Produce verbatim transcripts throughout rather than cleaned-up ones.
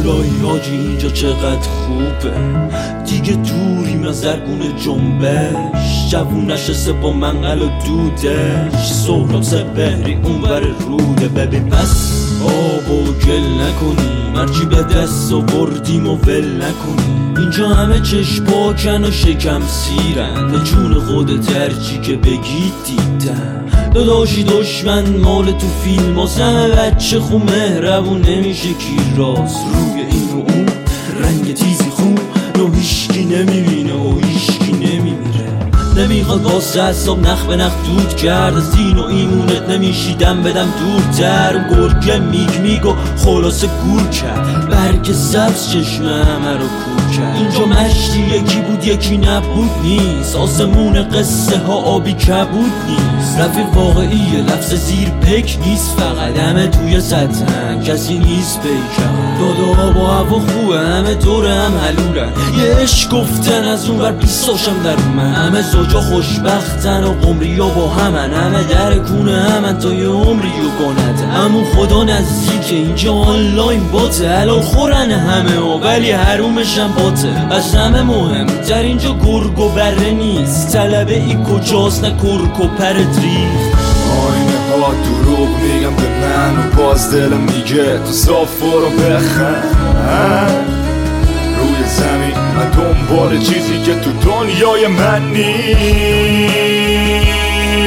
الهی حاجی اینجا چقدر خوبه، دیگه دوریم از درگون جنبش، جوون نشسته با منقل و دودش، سهراب سپهری اونور روده. ببین پس آب و گل نکنی، مرجی به دست و بردیم و ول نکنی، اینجا همه چشم پاکن و شکم سیرن، به جون خودت هرچی که بگید دیدن. داداشی دشمن مال تو فیلم هاست، همه بچه خو مهربون نمیشه کی راست، روی این و اون رنگ تیزی خون نو هیشکی نمیبینه و هیشکی نمیمیره. نمیخواد واسه حساب نخ به نخ دود کرد، از دین و ایمونت نمیشیدم بدم دورتر. گرگه میگ میگو خلاصه گور کرد، برگ سبز چشم همه رو کور کرد. اینجا مشتی یکی بود یکی نبود نیست، آسمون قصه ها آبی کبود نیست. رفیق واقعی لفظ زیر پک نیست، فقط همه توی سطحن کسی نیست پیکم. دادا با هوا خوبه همه دور هم حلولن، یه عشق گفتن از اون ور بیستاشم در من. همه زوجا خوشبختن و قمری ها با همن، همه در کونه همن تا یه عمری و گانت. همون خدا نزدیکه اینجا آنلاین باته، حلال خورن همه ها ولی حرومشم باته. از همه مهم در اینجا گرگ و بره نیست، طلبه ای کجاست نه کرک و پر دریخت. آینه ها دروغ میگم به من و باز دلم میگه تو صاف رو بخن. روی زمین من دنبال چیزی که تو دنیای من نیست،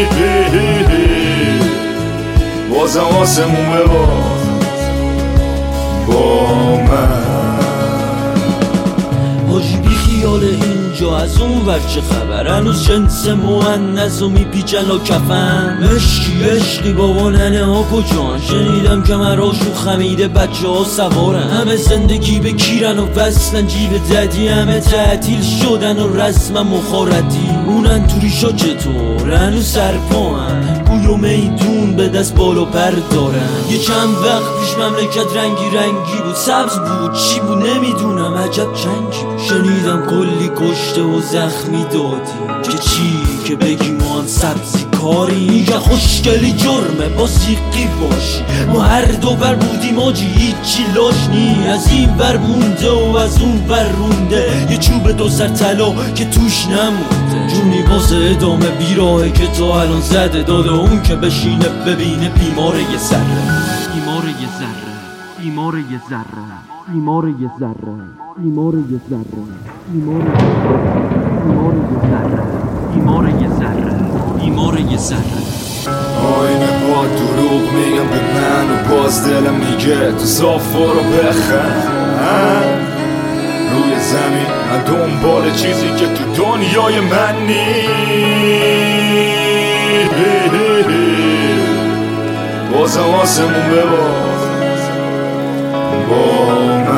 بازم آسمون بباز با من. حاجی بی خیال اینجا از اون ور چه خبر، هنوز جنس مؤنث و میپیچن لا کفن. مشکی عشقی بابا ننه ها کجان، شنیدم که مراشو خمیده بچه ها سوارن. همه زندگی به کیرن و وصلن جیب ددی، همه تعطیل شدن و رسم مخارتی. اونن تو ریشا چطور هنوز سرپاهن، گوی و میدون به دست بالا پر دارن. یه چند وقت پیش مملکت رنگی رنگی بود، سبز بود چی بود نمیدونم، عجب جنگی بود. شنیدم کلی کشته و زخمی دادی، که چی که بگی ما هم سبزی کاری. میگه خوشگلی جرمه با سیقی باشی، ما هر دو بر بودیم آجی هیچی لاش نی. از این بر مونده و از اون بر رونده، یه چوب دو سر طلا که توش نمونده. جونی واسه ادامه بیراهه که تا الان زده داده، اون که بشینه ببینه بیمار یه ذره، بیمار یه ذره، بیمار یه ذره، بیمار یه ذره، بیمار یه ذره، بیمار یه ذره، بیمار یه ذره، بیمار یه ذره. آینه ها دروغ میگم به من و باز دلم میگه تو صاف رو بخن. روی زمین من دنبال چیزی که تو دنیای من نیست، بازم آسمون بباز با من.